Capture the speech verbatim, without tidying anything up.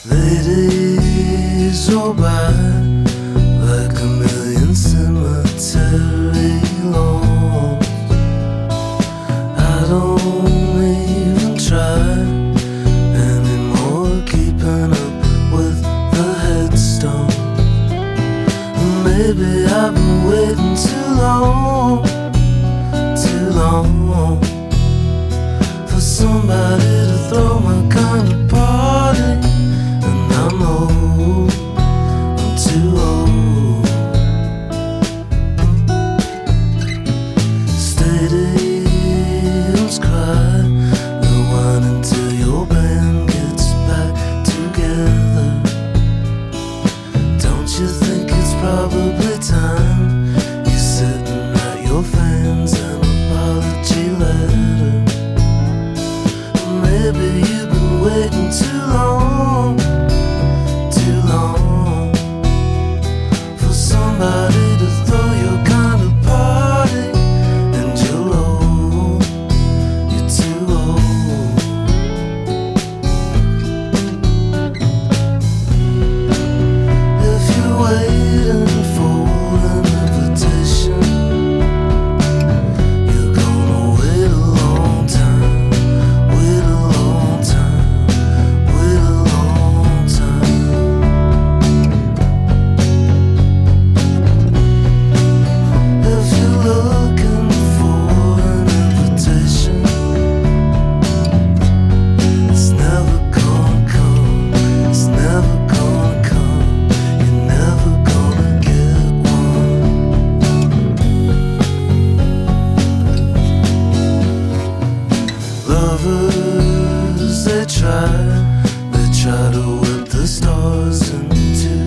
Ladies roll by like a million cemetery lawns. I don't even try anymore keeping up with the headstone. Maybe I've been waiting too long, too long for somebody to throw my kind of party. And I'm old, I'm too old. Stadiums cry, they'll whine until your band gets back together. Don't you think it's probably time you're sitting at your fans an apology letter? Maybe you've been waiting too long, too long for somebody to throw your kind of party. And you're old, you're too old. If you're waiting for an invitation, you're gonna wait a long time, wait a long time, wait a long time. If you're looking for an invitation, it's never gonna come, it's never gonna come, you're never gonna get one. Lovers, they try, they try to whip the stars into